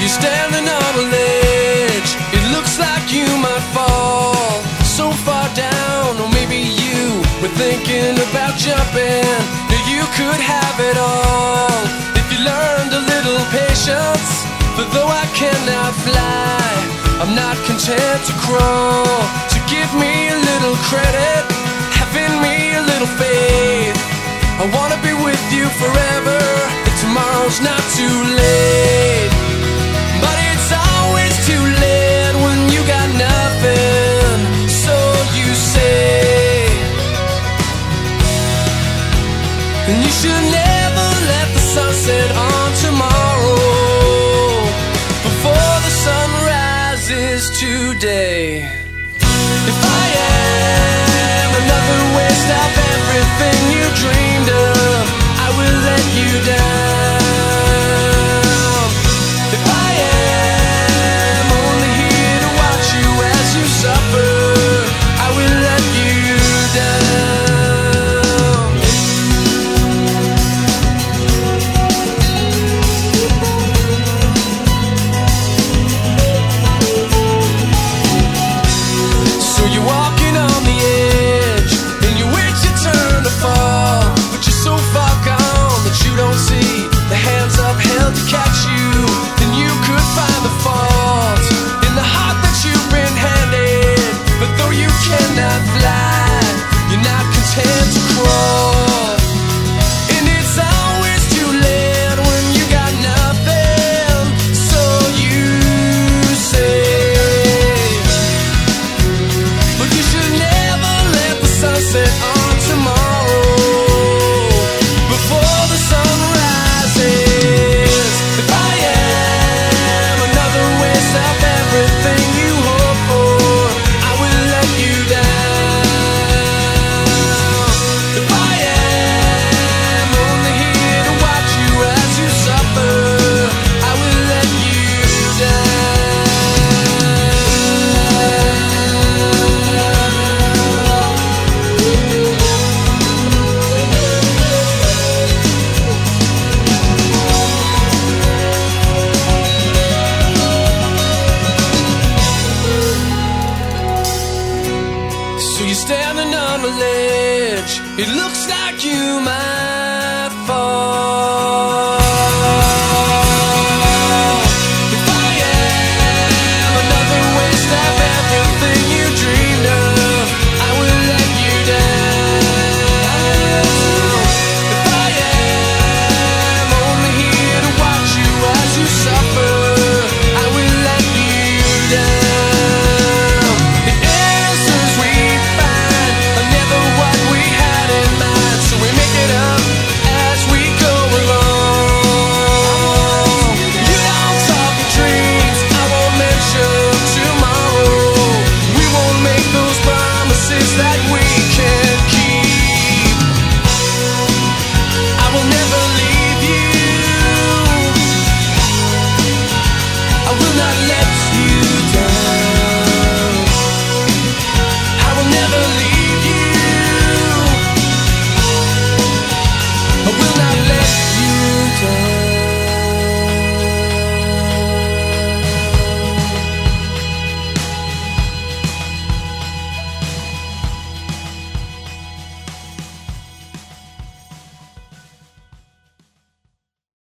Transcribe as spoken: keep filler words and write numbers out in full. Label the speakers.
Speaker 1: you're standing on a ledge. It looks like you might fall so far down. Or maybe you were thinking about jumping. Now you could have it all if you learned a little patience. For though I cannot fly, I'm not content to crawl. So give me a little credit, have in me a little faith. I wanna be with you forever, if tomorrow's not too late. But it's always too late when you got nothing, so you say. And you should never let the sun set on tomorrow before the sun rises today. If I am another waste of everything you dreamed of, I will let you down. If I am only here to watch you as you suffer, I will let you down. So you're walking on the edge, and you wait your turn to fall, but you're so far gone that you don't see the hands upheld to catch you. Then you could find the fault in the heart that you've been handed. But though you cannot fly, you're not content to crawl. And it's always too late when you got nothing, so you say. But you should never let the sun set on tomorrow before the sun rises. If I am another waste of everything you hope for, I will let you down. If I am only here to watch you as you suffer, I will let you So you're standing on a ledge. It looks